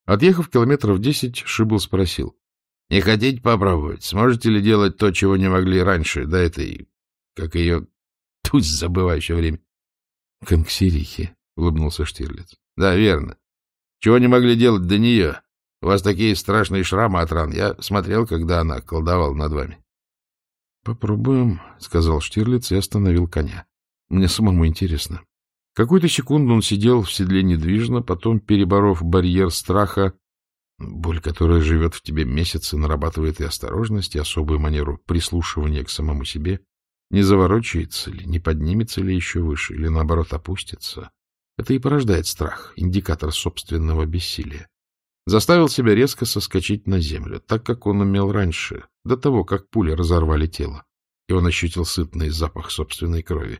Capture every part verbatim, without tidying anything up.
Отъехав километров десять, Шибл спросил. — Не хотите попробовать? Сможете ли делать то, чего не могли раньше, до этой, как ее, тусь забываю все время? — Конксирихи, — улыбнулся Штирлиц. — Да, верно. Чего не могли делать до нее? У вас такие страшные шрамы от ран. Я смотрел, когда она колдовала над вами. — Попробуем, — сказал Штирлиц и остановил коня. Мне самому интересно. Какую-то секунду он сидел в седле недвижно, потом, переборов барьер страха, боль, которая живет в тебе месяцы, нарабатывает и осторожность, и особую манеру прислушивания к самому себе, не заворочается ли, не поднимется ли еще выше, или, наоборот, опустится. Это и порождает страх, индикатор собственного бессилия. Заставил себя резко соскочить на землю, так как он умел раньше, до того, как пули разорвали тело, и он ощутил сытный запах собственной крови.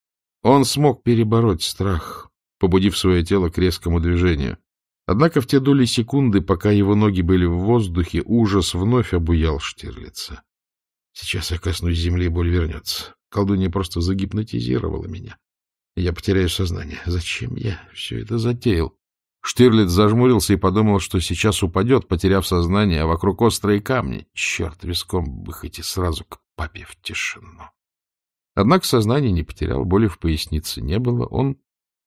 Он смог перебороть страх, побудив свое тело к резкому движению. Однако в те доли секунды, пока его ноги были в воздухе, ужас вновь обуял Штирлица. Сейчас я коснусь земли, и боль вернется. Колдунья просто загипнотизировала меня. Я потеряю сознание. Зачем я все это затеял? Штирлиц зажмурился и подумал, что сейчас упадет, потеряв сознание, а вокруг острые камни. Черт, виском бы хоть и сразу к папе в тишину. Однако сознание не потерял, боли в пояснице не было. Он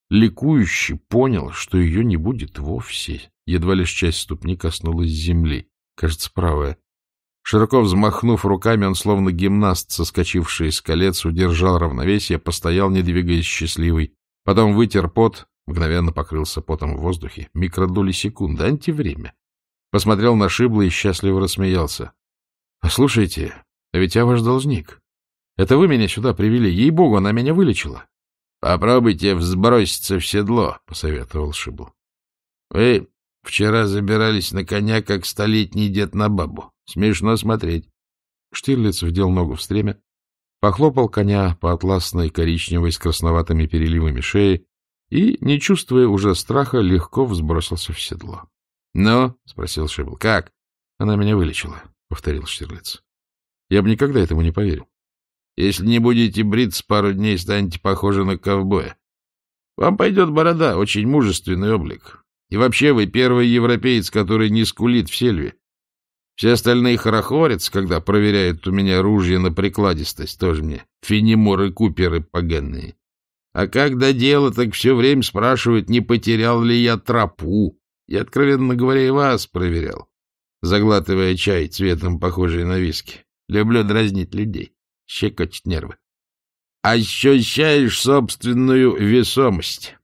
ликующе понял, что ее не будет вовсе. Едва лишь часть ступни коснулась земли, кажется, правая. Широко взмахнув руками, он, словно гимнаст, соскочивший с колец, удержал равновесие, постоял, не двигаясь, счастливый. Потом вытер пот, мгновенно покрылся потом в воздухе. Микродоли секунды, антивремя. Посмотрел на Шибла и счастливо рассмеялся. — Послушайте, а ведь я ваш должник. Это вы меня сюда привели. Ей-богу, она меня вылечила. — Попробуйте взброситься в седло, — посоветовал Шибл. — Вы вчера забирались на коня, как столетний дед на бабу. Смешно смотреть. Штирлиц вдел ногу в стремя, похлопал коня по атласной коричневой с красноватыми переливами шеи и, не чувствуя уже страха, легко взбросился в седло. — Ну, — спросил Шибл, — как? — Она меня вылечила, — повторил Штирлиц. Я бы никогда этому не поверил. Если не будете бриться пару дней, станете похожи на ковбоя. Вам пойдет борода, очень мужественный облик. И вообще вы первый европеец, который не скулит в сельве. Все остальные хорохорятся, когда проверяют у меня ружья на прикладистость, тоже мне фенеморы, куперы поганые. А когда дело, так все время спрашивают, не потерял ли я тропу. Я, откровенно говоря, и вас проверял, заглатывая чай цветом, похожий на виски. Люблю дразнить людей. Щекочет нервы. Ощущаешь собственную весомость.